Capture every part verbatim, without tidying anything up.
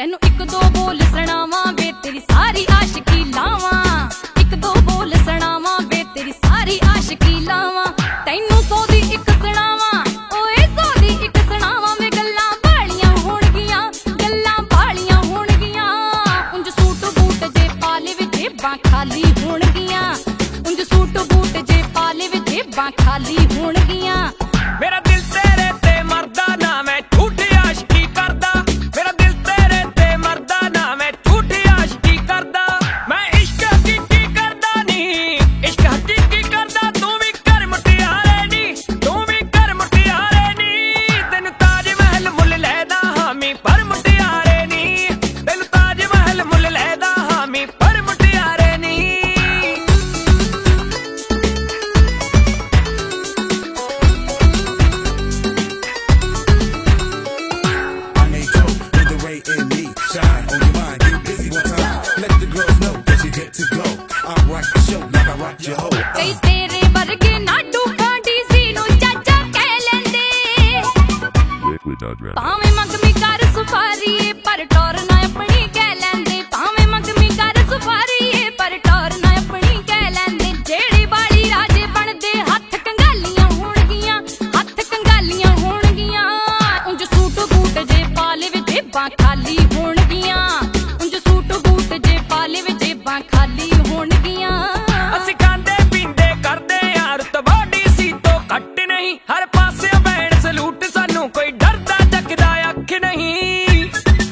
ਤੈਨੂੰ ਇੱਕ ਦੋ ਬੋਲ ਸੁਣਾਵਾਂ ਵੇ ਤੇਰੀ ਸਾਰੀ ਆਸ਼ਕੀ ਲਾਵਾਂ, ਇੱਕ ਦੋ ਬੋਲ ਸੁਣਾਵਾਂ ਵੇ ਤੇਰੀ ਸਾਰੀ ਆਸ਼ਕੀ ਲਾਵਾਂ। ਤੈਨੂੰ ਸੌ ਦੀ ਇੱਕ ਸੁਣਾਵਾਂ ਓਏ ਸੌ ਦੀ ਇੱਕ ਸੁਣਾਵਾਂ ਵੇ ਗੱਲਾਂ ਬਾਲੀਆਂ ਹੋਣਗੀਆਂ, ਗੱਲਾਂ ਬਾਲੀਆਂ ਹੋਣਗੀਆਂ। ਉਂਝ ਸੂਟ ਬੂਟ ਜੇ ਪਾਲੇ ਵੇ ਜੇਬਾਂ ਖਾਲੀ ਹੋਣਗੀਆਂ, ਉਂਝ ਸੂਟ ਬੂਟ ਜੇ ਪਾਲੇ ਵੇ ਜੇਬਾਂ ਖਾਲੀ ਹੋਣਗੀਆਂ। ਮੇਰਾ ਦਿਲ ਤੇਰੇ ਤੇ ਮਰਦਾ ਨਾ ਮੈਂ ਝੂਠੀ ਆਸ਼ਕੀ ਕਰਦਾ, ਮੇਰਾ ਦਿਲ ਤੇਰੇ ਤੇ ਮਰਦਾ ਨਾ ਮੈਂ ਝੂਠੀ ਆਸ਼ਕੀ ਕਰਦਾ। ਮੈਂ ਇਸ਼ਕ ਹਕੀਕੀ ਕਰਦਾ ਨੀ, ਇਸ਼ਕ ਹਕੀਕੀ ਕਰਦਾ। ਤੂੰ ਵੀ ਕਰ ਮੁਟਿਆਰੇ ਨੀ, ਤੂੰ ਵੀ ਕਰ ਮੁਟਿਆਰੇ ਨੀ। ਤੈਨੂੰ ਤਾਜ ਮਹਿਲ ਮੁੱਲ ਲੈਦਾ ਹਾਮੀ ਪਰ ਮੁਟਿਆਰੇ ਨੀ, ਤੈਨੂੰ ਤਾਜ ਮਹਿਲ ਮੁੱਲ ਲੈਦਾ ਹਾਮੀ ਪਰ ਮੁਟਿਆਰੇ ਨੀ। Shine on your mind, get busy one time. Let the girls know that you get to go. I rock the show like I rock your hoe. ਕਈ ਤੇਰੇ ਵਰਗੇ ਨਾਡੂ ਕਾਂਡੀ ਸੀ ਨੂੰ ਚਾਚਾ ਕਹਿ ਲੈਂਦੇ, ਭਾਵੇਂ ਮੰਗਮੀ ਕਰ ਸੁਫਾਰੀਏ ਪਰ ਟੋਰ ਨਾ ਆਪਣੀ ਕਹਿ ਲੈਂਦੇ, ਭਾਵੇਂ ਮੰਗਮੀ ਕਰ ਸੁਫਾਰੀਏ ਪਰ ਟੋਰ ਨਾ ਆਪਣੀ ਕਹਿ ਲੈਂਦੇ। ਜਿਹੜੀ ਬਾੜੀ ਰਾਜੇ ਬਣਦੇ ਹੱਥ ਕੰਗਾਲੀਆਂ ਹੋਣਗੀਆਂ, ਹੱਥ ਕੰਗਾਲੀਆਂ ਹੋਣਗੀਆਂ। ਉਂਝ ਸੂਟ ਬੂਟ ਜੇ ਪਾਲੇ ਵੇ ਜੇਬਾਂ ਖਾਲੀ ਹੋਣਗੀਆਂ, ਉਂਝ ਸੂਟ ਬੂਟ ਜੇ ਪਾਲੇ ਵੇ ਜੇਬਾਂ ਖਾਲੀ ਹੋਣਗੀਆਂ। ਅਸੀਂ ਖਾਂਦੇ ਪੀਂਦੇ ਕਰਦੇ ਆ ਰੁਤਬਾ ਡੀਸੀ ਤੋਂ ਘੱਟ ਨਹੀਂ, ਹਰ ਪਾਸੇ ਬੈਣ ਸਲੂਟ ਸਾਨੂੰ ਕੋਈ ਡਰਦਾ ਚੱਕਦਾ ਅੱਖ ਨਹੀਂ।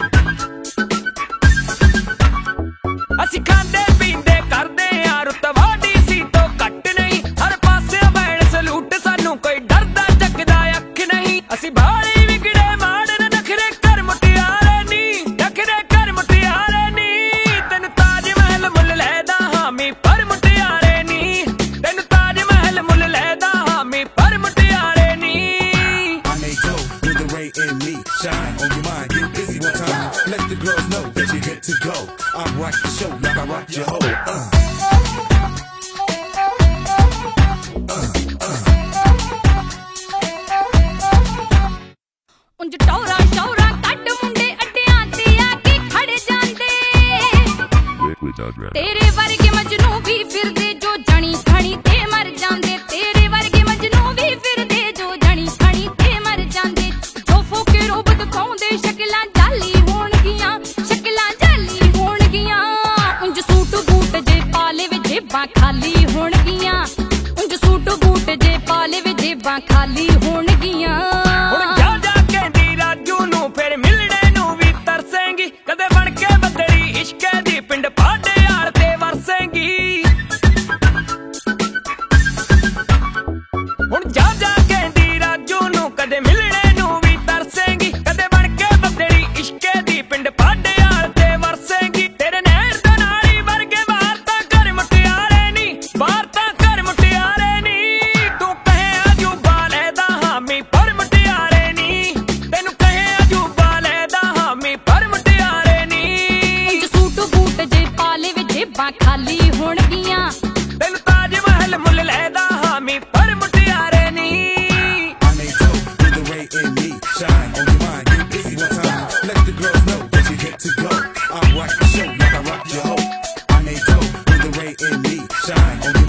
ਅਸੀਂ ਖਾਂਦੇ ਪੀਂਦੇ ਕਰਦੇ ਆ ਰੁਤਬਾ ਡੀਸੀ ਤੋਂ ਘੱਟ ਨਹੀਂ, ਹਰ ਪਾਸੇ ਬੈਣ ਸਲੂਟ ਸਾਨੂੰ ਕੋਈ ਡਰਦਾ ਚੱਕਦਾ ਅੱਖ ਨਹੀਂ। ਅਸੀਂ ਬਾਲੀ ਵਿਗੜੇ ਮਾਰਨ ਨਖਰੇ ਕਰ ਮੁਟਿਆਰੇ ਨੀ, ਨਖਰੇ ਕਰ ਮੁਟਿਆਰੇ ਨੀ। ਤੈਨੂੰ ਤਾਜ ਮਹਿਲ ਮੁੱਲ ਲੈਦਾ ਹਾਮੀ ਪਰ ਮੁਟਿਆਰੇ ਨੀ, ਤੈਨੂੰ ਤਾਜ ਮਹਿਲ ਮੁੱਲ ਲੈਦਾ ਹਾਮੀ ਪਰ ਮੁਟਿਆਰੇ ਨੀ। I may go with the ray in me. Shine on your mind, get busy one time. Let the girls know that you get to go. I rock the show like I rock your hoe. Uh. ਉਂਝ ਟੌਰਾ ਸ਼ੌਰਾ ਕੱਢ ਮੁੰਡੇ ਅੱਡਿਆਂ ਤੇ ਆ ਕੇ ਖੜ ਜਾਂਦੇ, ਤੇਰੇ ਵਰਗੇ ਮਜਨੂ ਵੀ ਫਿਰਦੇ ਜੋ ਜਣੀ ਖਣੀ ਤੇ ਮਰ ਜਾਂਦੇ, ਤੇਰੇ ਵਰਗੇ ਮਜਨੂ ਵੀ ਫਿਰਦੇ ਜੋ ਜਣੀ ਖਣੀ ਤੇ ਮਰ ਜਾਂਦੇ। ਜੋ ਫੋਕੇ ਰੂਪ ਦਿਖਾਉਂਦੇ ਸ਼ਕਲਾਂ ਜਾਲੀ ਹੋਣਗੀਆਂ, ਸ਼ਕਲਾਂ ਜਾਲੀ ਹੋਣਗੀਆਂ। ਉਂਝ ਸੂਟ ਬੂਟ ਜੇ ਪਾਲੇ ਵੇ ਜੇਬਾਂ ਖਾਲੀ ਹੋਣਗੀਆਂ, ਉਂਝ ਸੂਟ ਬੂਟ ਜੇ ਪਾਲੇ ਵੇ ਜੇਬਾਂ ਖਾਲੀ ਹੋਣਗੀਆਂ। ਹੁਣ ਜਾ ਜਾ ਕਹਿੰਦੀ ਰਾਜੂ ਨੂੰ ਫਿਰ ਮਿਲਣੇ ਨੂੰ ਵੀ ਤਰਸੇਂਗੀ, ਕਦੇ ਬਣ ਕੇ ਬੱਦਰੀ ਇਸ਼ਕੇ ਦੀ ਪਿੰਡ ਪਾਡੇ ਆਲ ਤੇ ਵਰਸੇਂਗੀ। ਹੁਣ ਜਾ ਜਾ ਕਹਿੰਦੀ ਰਾਜੂ ਨੂੰ ਕਦੇ ਮਿਲਣੇ ਨੂੰ ਵੀ ਤਰਸੇਂਗੀ, ਕਦੇ ਬਣ ਕੇ ਬੱਦਰੀ ਇਸ਼ਕੇ ਦੀ ਪਿੰਡ ਪਾਡੇ ਆਲ ਤੇ ਵਰਸੇਂਗੀ। ਤੇਰੇ ਨਹਿਰ ਦਾ ਨਾਲੀ ਵਰਗੇ ਬਾਹਰ ਤਾਂ ਕਰ ਮੁਟਿਆਰੇ ਨੀ, ਬਾਹਰ ਤਾਂ ਕਰ ਮੁਟਿਆਰੇ ਨੀ। ਤੂੰ ਕਹੇ ਅਜੂਬਾ ਲੈਦਾ ਹਾਮੀ ਪਰ ਮੁਟਿਆਰੇ ਨੀ, ਤੈਨੂੰ ਕਹੇ ਅਜੂਬਾ ਲੈਦਾ ਹਾਮੀ ਪਰ ਮੁਟਿਆਰੇ ਨੀ। ਉਂਝ ਸੂਟ ਬੂਟ ਜੇ ਪਾਲੇ ਵੇ ਜੇਬਾਂ ਖਾਲੀ ਹੋਣਗੀਆਂ, ਤੈਨੂੰ ਤਾਜ ਮਹਿਲ ਮੁੱਲ ਲੈਦਾ ਹਾਮੀ ਪਰ ਮੁਟਿਆਰੇ ਨੀ। I may go with the ray in me. Shine on your mind, get busy one time. Let the girls know that you get to go. I rock the show like I rock your hoe. I may go with the ray in me. Shine on